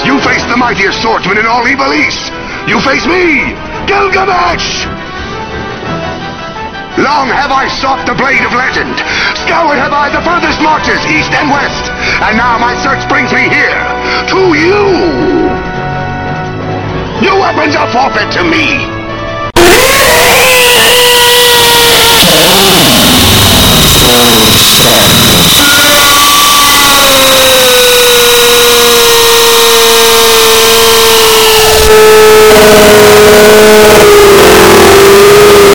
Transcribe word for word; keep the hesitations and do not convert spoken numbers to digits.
You face the mightiest swordsman in all Evil East. You face me, Gilgamesh! Long have I sought the blade of legend. Scoured have I the furthest marches, east and west. And now my search brings me here, to you. Your weapons are forfeit to me. Oh.